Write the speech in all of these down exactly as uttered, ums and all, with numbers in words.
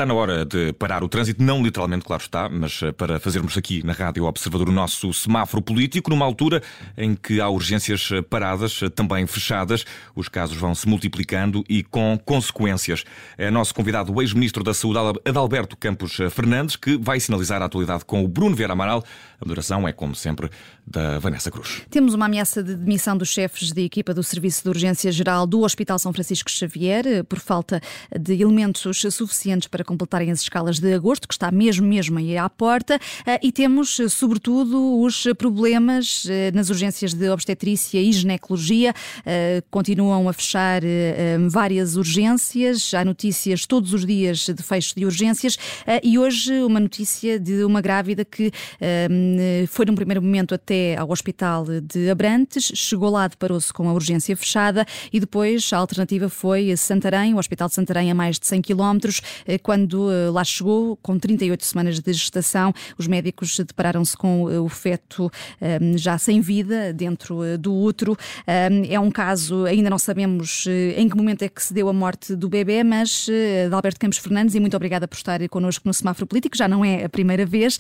Está na hora de parar o trânsito, não literalmente, claro está, mas para fazermos aqui na Rádio Observador o nosso semáforo político, numa altura em que há urgências paradas, também fechadas, os casos vão se multiplicando e com consequências. É nosso convidado o ex-ministro da Saúde, Adalberto Campos Fernandes, que vai sinalizar a atualidade com o Bruno Vieira Amaral. A moderação é, como sempre, da Vanessa Cruz. Temos uma ameaça de demissão dos chefes de equipa do Serviço de Urgência Geral do Hospital São Francisco Xavier por falta de elementos suficientes para completarem as escalas de agosto, que está mesmo, mesmo aí à porta, e temos, sobretudo, os problemas nas urgências de obstetrícia e ginecologia. Continuam a fechar várias urgências, há notícias todos os dias de fecho de urgências e hoje uma notícia de uma grávida que foi num primeiro momento até ao Hospital de Abrantes, chegou lá, deparou-se com a urgência fechada e depois a alternativa foi Santarém, o Hospital de Santarém a mais de cem quilómetros. Quando lá chegou, com trinta e oito semanas de gestação, os médicos depararam-se com o feto já sem vida dentro do útero. É um caso, ainda não sabemos em que momento é que se deu a morte do bebê, mas Adalberto Campos Fernandes, e muito obrigada por estar connosco no Semáforo Político, já não é a primeira vez.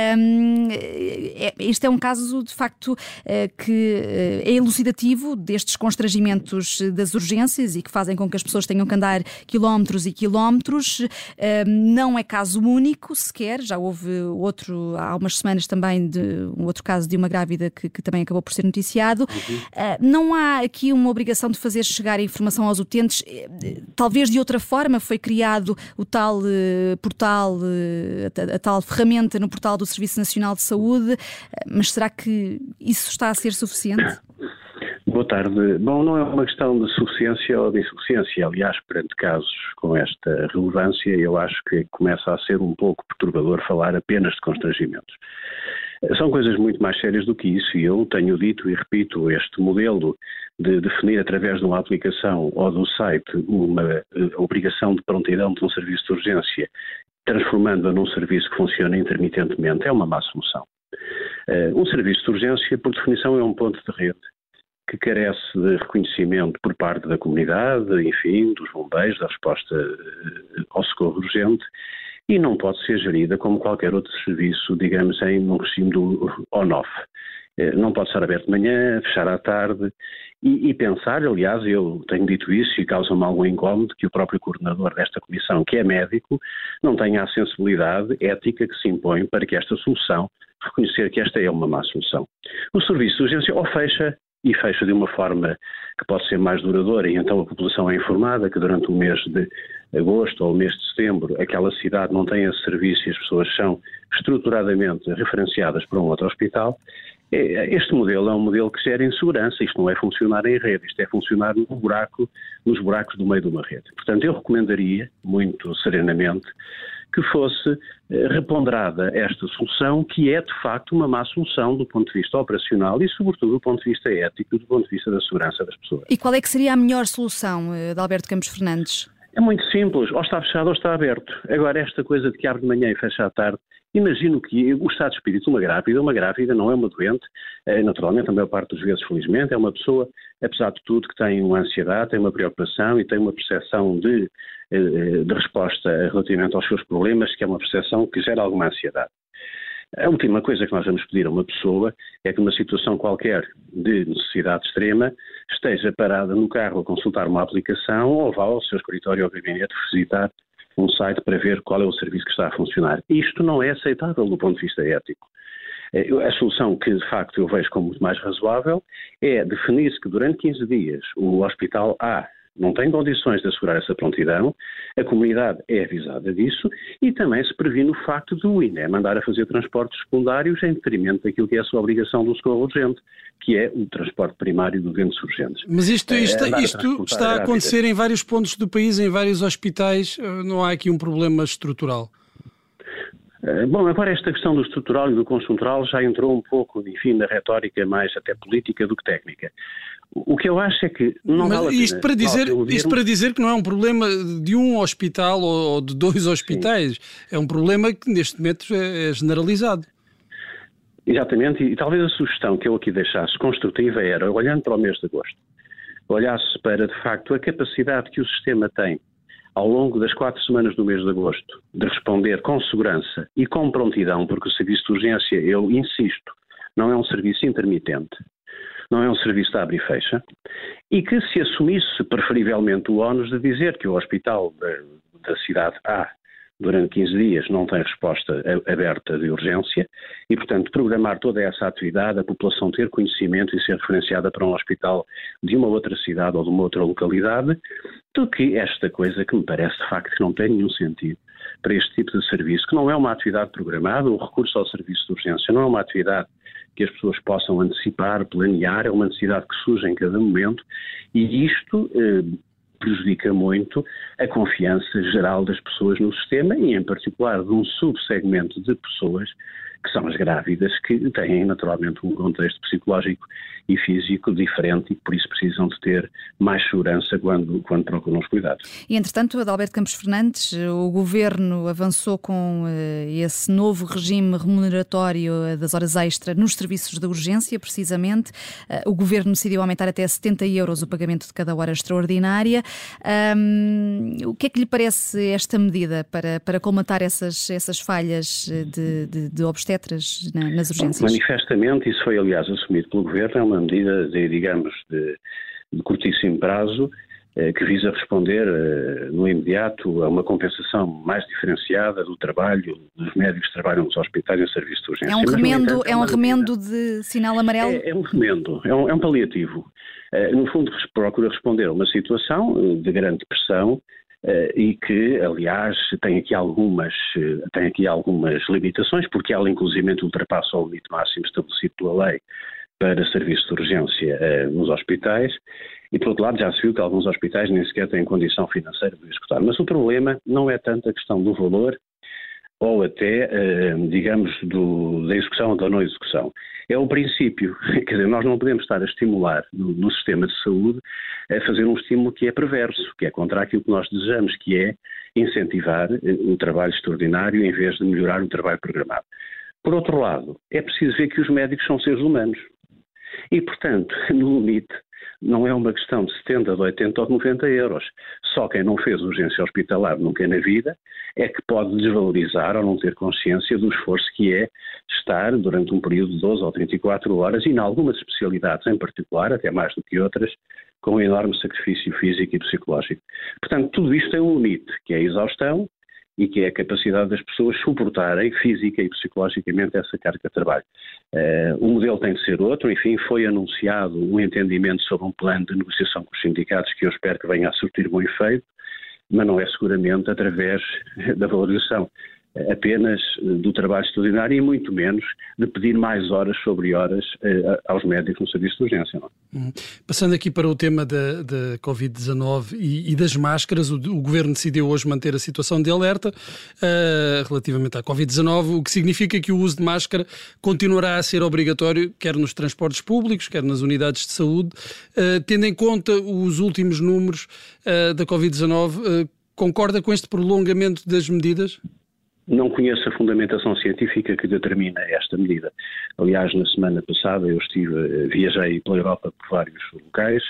Este é um caso, de facto, que é elucidativo destes constrangimentos das urgências e que fazem com que as pessoas tenham que andar quilómetros e quilómetros. Não é caso único sequer, já houve outro, há umas semanas também, de, um outro caso de uma grávida que, que também acabou por ser noticiado. Uhum. Não há aqui uma obrigação de fazer chegar a informação aos utentes, talvez de outra forma. Foi criado o tal portal, a, a tal ferramenta no portal do Serviço Nacional de Saúde, mas será que isso está a ser suficiente? Boa tarde. Bom, não é uma questão de suficiência ou de insuficiência. Aliás, perante casos com esta relevância, eu acho que começa a ser um pouco perturbador falar apenas de constrangimentos. São coisas muito mais sérias do que isso e eu tenho dito e repito, este modelo de definir através de uma aplicação ou do site uma obrigação de prontidão de um serviço de urgência, transformando-a num serviço que funciona intermitentemente, é uma má solução. Um serviço de urgência, por definição, é um ponto de rede que carece de reconhecimento por parte da comunidade, enfim, dos bombeiros, da resposta ao socorro urgente, e não pode ser gerida como qualquer outro serviço, digamos, em um regime do on-off. Não pode estar aberto de manhã, fechar à tarde, e, e pensar, aliás, eu tenho dito isso e causa-me algum incómodo, que o próprio coordenador desta comissão, que é médico, não tenha a sensibilidade ética que se impõe para que esta solução, reconhecer que esta é uma má solução. O serviço de urgência ou fecha, e fecha de uma forma que pode ser mais duradoura, e então a população é informada que durante o mês de agosto ou o mês de setembro aquela cidade não tem esse serviço e as pessoas são estruturadamente referenciadas para um outro hospital. Este modelo é um modelo que gera insegurança, isto não é funcionar em rede, isto é funcionar no buraco, nos buracos do meio de uma rede. Portanto, eu recomendaria, muito serenamente, que fosse reponderada esta solução, que é de facto uma má solução do ponto de vista operacional e sobretudo do ponto de vista ético, do ponto de vista da segurança das pessoas. E qual é que seria a melhor solução, Adalberto Campos Fernandes? É muito simples, ou está fechado ou está aberto. Agora, esta coisa de que abre de manhã e fecha à tarde, imagino que o estado de espírito de uma grávida, uma grávida não é uma doente, naturalmente a maior parte dos vezes, felizmente, é uma pessoa, apesar de tudo, que tem uma ansiedade, tem uma preocupação e tem uma percepção de, de resposta relativamente aos seus problemas, que é uma percepção que gera alguma ansiedade. A última coisa que nós vamos pedir a uma pessoa é que numa situação qualquer de necessidade extrema esteja parada no carro a consultar uma aplicação ou vá ao seu escritório ou gabinete visitar um site para ver qual é o serviço que está a funcionar. Isto não é aceitável do ponto de vista ético. A solução que, de facto, eu vejo como muito mais razoável é definir-se que durante quinze dias o Hospital A não tem condições de assegurar essa prontidão, a comunidade é avisada disso e também se previne o facto do I N E mandar a fazer transportes secundários em detrimento daquilo que é a sua obrigação do socorro urgente, que é o transporte primário de doentes urgentes. Mas isto, isto, é isto está a acontecer em vários pontos do país, em vários hospitais, não há aqui um problema estrutural? Bom, agora esta questão do estrutural e do conjuntural já entrou um pouco, enfim, na retórica mais até política do que técnica. O que eu acho é que não Mas vale a pena isto para dizer, isto para dizer que não é um problema de um hospital ou de dois hospitais, sim. É um problema que neste momento é generalizado. Exatamente, e talvez a sugestão que eu aqui deixasse construtiva era, olhando para o mês de agosto, olhasse para, de facto, a capacidade que o sistema tem ao longo das quatro semanas do mês de agosto, de responder com segurança e com prontidão, porque o serviço de urgência, eu insisto, não é um serviço intermitente, não é um serviço de abre e fecha, e que se assumisse preferivelmente o ónus de dizer que o hospital da, da cidade A, durante quinze dias, não tem resposta aberta de urgência e, portanto, programar toda essa atividade, a população ter conhecimento e ser referenciada para um hospital de uma outra cidade ou de uma outra localidade, do que esta coisa que me parece, de facto, que não tem nenhum sentido para este tipo de serviço, que não é uma atividade programada. O recurso ao serviço de urgência não é uma atividade que as pessoas possam antecipar, planear, é uma necessidade que surge em cada momento e isto eh, prejudica muito a confiança geral das pessoas no sistema e, em particular, de um subsegmento de pessoas que são as grávidas, que têm naturalmente um contexto psicológico e físico diferente e por isso precisam de ter mais segurança quando, quando procuram os cuidados. E, entretanto, Adalberto Campos Fernandes, o Governo avançou com uh, esse novo regime remuneratório das horas extra nos serviços de urgência, precisamente. Uh, o Governo decidiu aumentar até setenta euros o pagamento de cada hora extraordinária. Um, o que é que lhe parece esta medida para, para colmatar essas, essas falhas de, de, de obstetras na, nas urgências? Manifestamente, isso foi aliás assumido pelo Governo, é uma medida, de, digamos, de, de curtíssimo prazo, eh, que visa responder eh, no imediato a uma compensação mais diferenciada do trabalho dos médicos que trabalham nos hospitais e em serviço de urgência. É um Mas, remendo, entanto, é é um uma remendo medida. de sinal amarelo? É, é um remendo, é um, é um paliativo. Eh, no fundo, procura responder a uma situação de grande pressão, Uh, e que, aliás, tem aqui algumas, uh, tem aqui algumas limitações, porque ela inclusivamente ultrapassa o limite máximo estabelecido pela lei para serviço de urgência uh, nos hospitais, e por outro lado já se viu que alguns hospitais nem sequer têm condição financeira de executar. Mas o problema não é tanto a questão do valor, ou até, uh, digamos, do, da execução ou da não execução. É o princípio. Quer dizer, nós não podemos estar a estimular no, no sistema de saúde a fazer um estímulo que é perverso, que é contra aquilo que nós desejamos, que é incentivar o trabalho extraordinário em vez de melhorar o trabalho programado. Por outro lado, é preciso ver que os médicos são seres humanos. E, portanto, no limite, não é uma questão de setenta, de oitenta ou de noventa euros. Só quem não fez urgência hospitalar nunca na vida é que pode desvalorizar ou não ter consciência do esforço que é estar durante um período de doze ou trinta e quatro horas e, em algumas especialidades em particular, até mais do que outras, com um enorme sacrifício físico e psicológico. Portanto, tudo isto tem um limite, que é a exaustão e que é a capacidade das pessoas suportarem física e psicologicamente essa carga de trabalho. Uh, o modelo tem de ser outro, enfim, foi anunciado um entendimento sobre um plano de negociação com os sindicatos que eu espero que venha a surtir bom efeito, mas não é seguramente através da valorização apenas do trabalho extraordinário e muito menos de pedir mais horas sobre horas uh, aos médicos no serviço de urgência. Não? Hum. Passando aqui para o tema da, da covid dezanove e, e das máscaras, o, o Governo decidiu hoje manter a situação de alerta uh, relativamente à covid dezanove, o que significa que o uso de máscara continuará a ser obrigatório, quer nos transportes públicos, quer nas unidades de saúde. Uh, tendo em conta os últimos números uh, da covid dezanove, uh, concorda com este prolongamento das medidas? Não conheço a fundamentação científica que determina esta medida. Aliás, na semana passada eu estive, viajei pela Europa por vários locais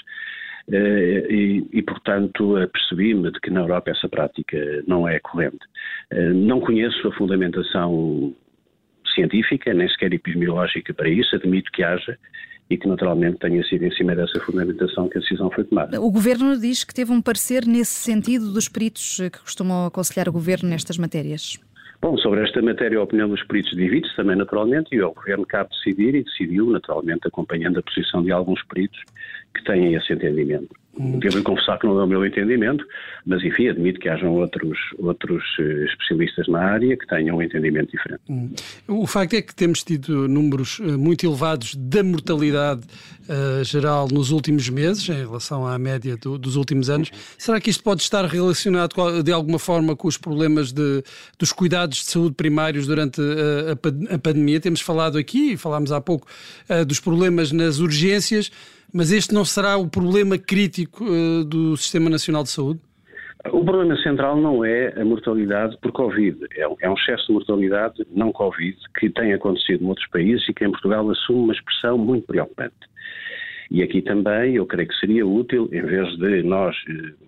e, e portanto, percebi-me de que na Europa essa prática não é corrente. Não conheço a fundamentação científica, nem sequer epidemiológica para isso, admito que haja e que naturalmente tenha sido em cima dessa fundamentação que a decisão foi tomada. O Governo diz que teve um parecer nesse sentido dos peritos que costumam aconselhar o Governo nestas matérias. Bom, sobre esta matéria a opinião dos peritos divide-se também naturalmente e ao Governo cabe decidir e decidiu naturalmente acompanhando a posição de alguns peritos que têm esse entendimento. Devo confessar que não é o meu entendimento, mas enfim, admito que hajam outros, outros especialistas na área que tenham um entendimento diferente. Hum. O facto é que temos tido números muito elevados da mortalidade uh, geral nos últimos meses, em relação à média do, dos últimos anos. Será que isto pode estar relacionado de alguma forma com os problemas de, dos cuidados de saúde primários durante a, a, a pandemia? Temos falado aqui, falámos há pouco, uh, dos problemas nas urgências, mas este não será o problema crítico uh, do Sistema Nacional de Saúde? O problema central não é a mortalidade por Covid. É um, é um excesso de mortalidade não Covid que tem acontecido noutros países e que em Portugal assume uma expressão muito preocupante. E aqui também eu creio que seria útil, em vez de nós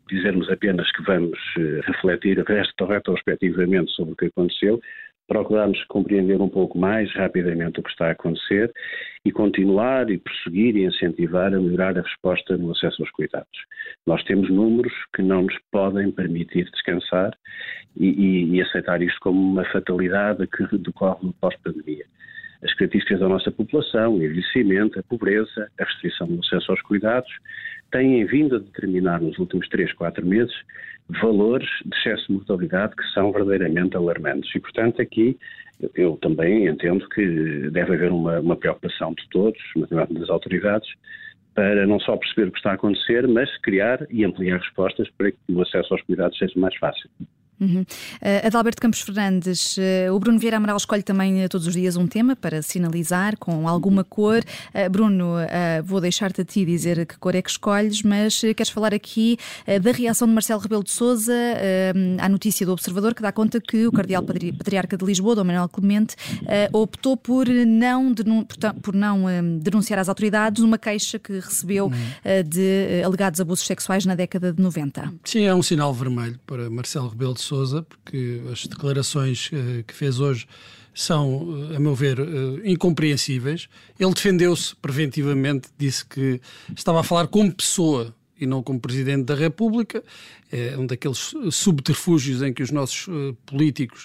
dizermos apenas que vamos refletir retrospectivamente sobre o que aconteceu, procuramos compreender um pouco mais rapidamente o que está a acontecer e continuar e prosseguir e incentivar a melhorar a resposta no acesso aos cuidados. Nós temos números que não nos podem permitir descansar e, e, e aceitar isto como uma fatalidade que decorre do pós-pandemia. As características da nossa população, o envelhecimento, a pobreza, a restrição do acesso aos cuidados, têm vindo a determinar nos últimos três, quatro meses valores de excesso de mortalidade que são verdadeiramente alarmantes. E, portanto, aqui eu, eu também entendo que deve haver uma, uma preocupação de todos, das autoridades, para não só perceber o que está a acontecer, mas criar e ampliar respostas para que o acesso aos cuidados seja mais fácil. Uhum. Uh, Adalberto Campos Fernandes, uh, o Bruno Vieira Amaral escolhe também uh, todos os dias um tema para sinalizar com alguma cor. Uh, Bruno, uh, vou deixar-te a ti dizer que cor é que escolhes, mas uh, queres falar aqui uh, da reação de Marcelo Rebelo de Sousa uh, à notícia do Observador, que dá conta que o Cardeal Patriarca de Lisboa, Dom Manuel Clemente, uh, optou por não, denun- por não um, denunciar às autoridades uma queixa que recebeu uh, de uh, alegados abusos sexuais na década de noventa. Sim, é um sinal vermelho para Marcelo Rebelo de Sousa, porque as declarações uh, que fez hoje são, uh, a meu ver, uh, incompreensíveis. Ele defendeu-se preventivamente, disse que estava a falar como pessoa e não como Presidente da República. É um daqueles subterfúgios em que os nossos uh, políticos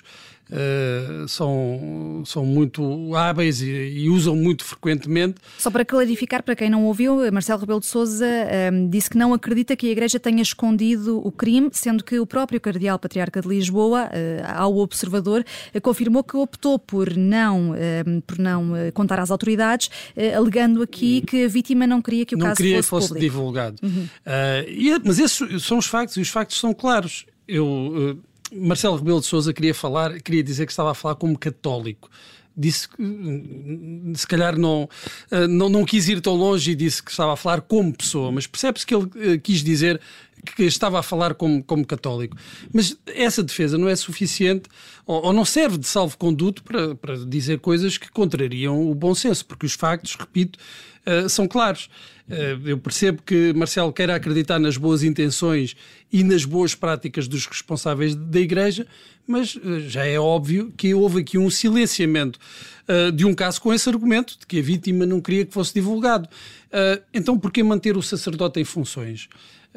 uh, são, são muito hábeis e, e usam muito frequentemente. Só para clarificar, para quem não ouviu, Marcelo Rebelo de Sousa um, disse que não acredita que a Igreja tenha escondido o crime, sendo que o próprio Cardeal Patriarca de Lisboa, uh, ao Observador, uh, confirmou que optou por não, uh, por não uh, contar às autoridades, uh, alegando aqui que a vítima não queria que o não caso queria fosse, fosse público. divulgado. Uhum. Uh, e, mas esses são os factos, e os factos são claros. Eu, uh, Marcelo Rebelo de Sousa queria falar, queria dizer que estava a falar como católico. Disse que, se calhar, não, uh, não, não quis ir tão longe e disse que estava a falar como pessoa, mas percebe-se que ele uh, quis dizer que estava a falar como, como católico. Mas essa defesa não é suficiente ou, ou não serve de salvo-conduto para, para dizer coisas que contrariam o bom senso, porque os factos, repito, uh, são claros. Uh, eu percebo que Marcelo queira acreditar nas boas intenções e nas boas práticas dos responsáveis da Igreja, mas uh, já é óbvio que houve aqui um silenciamento uh, de um caso com esse argumento de que a vítima não queria que fosse divulgado. Uh, então, por que manter o sacerdote em funções?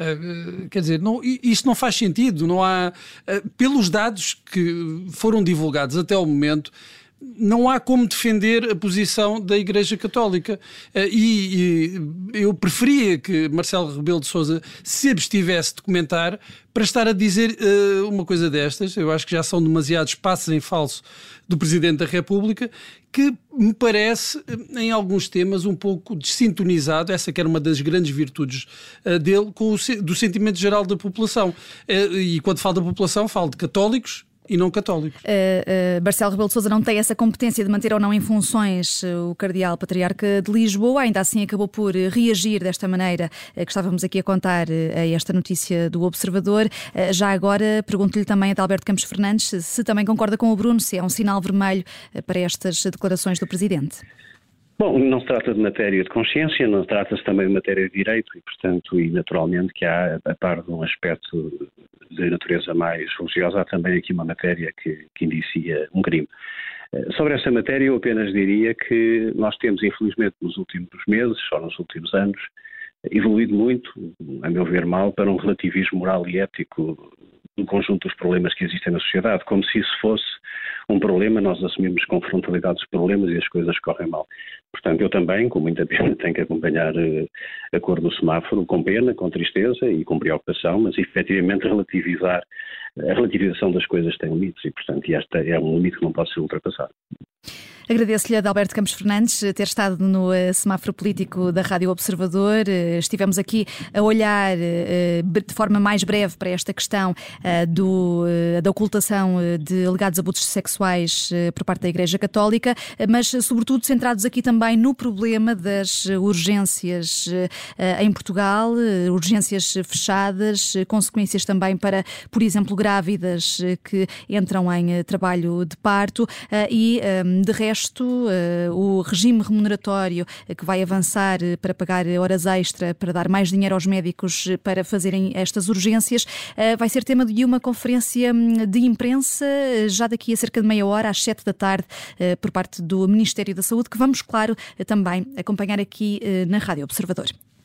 Uh, quer dizer, não, isto não faz sentido. Não há, uh, pelos dados que foram divulgados até ao momento, não há como defender a posição da Igreja Católica. Uh, e, e eu preferia que Marcelo Rebelo de Sousa se abstivesse de comentar para estar a dizer uh, uma coisa destas. Eu acho que já são demasiados passos em falso do Presidente da República, que me parece, em alguns temas, um pouco desintonizado, essa que era uma das grandes virtudes uh, dele, com o, do sentimento geral da população. Uh, e quando falo da população, falo de católicos e não católicos. Uh, uh, Marcelo Rebelo de Sousa não tem essa competência de manter ou não em funções uh, o Cardeal Patriarca de Lisboa, ainda assim acabou por uh, reagir desta maneira uh, que estávamos aqui a contar uh, a esta notícia do Observador. Uh, já agora pergunto-lhe também a Adalberto Campos Fernandes se, se também concorda com o Bruno, se é um sinal vermelho uh, para estas declarações do Presidente. Bom, não se trata de matéria de consciência, não trata-se também de matéria de direito e, portanto, e naturalmente que há, a par de um aspecto de natureza mais religiosa, há também aqui uma matéria que, que indicia um crime. Sobre essa matéria eu apenas diria que nós temos, infelizmente, nos últimos meses, ou nos últimos anos, evoluído muito, a meu ver mal, para um relativismo moral e ético do conjunto dos problemas que existem na sociedade, como se isso fosse um problema, nós assumimos com frontalidade os problemas e as coisas correm mal. Portanto, eu também, com muita pena, tenho que acompanhar uh, a cor do semáforo, com pena, com tristeza e com preocupação, mas efetivamente relativizar, a relativização das coisas tem limites e, portanto, este é um limite que não pode ser ultrapassado. Agradeço-lhe a Adalberto Campos Fernandes ter estado no uh, semáforo político da Rádio Observador. Uh, estivemos aqui a olhar uh, de forma mais breve para esta questão uh, do, uh, da ocultação uh, de alegados abusos sexuais uh, por parte da Igreja Católica, uh, mas uh, sobretudo centrados aqui também no problema das urgências uh, uh, em Portugal, uh, urgências fechadas, uh, consequências também para, por exemplo, grávidas uh, que entram em uh, trabalho de parto uh, e, um, de resto, resto, o regime remuneratório que vai avançar para pagar horas extra, para dar mais dinheiro aos médicos para fazerem estas urgências, vai ser tema de uma conferência de imprensa já daqui a cerca de meia hora, às sete da tarde, por parte do Ministério da Saúde, que vamos, claro, também acompanhar aqui na Rádio Observador.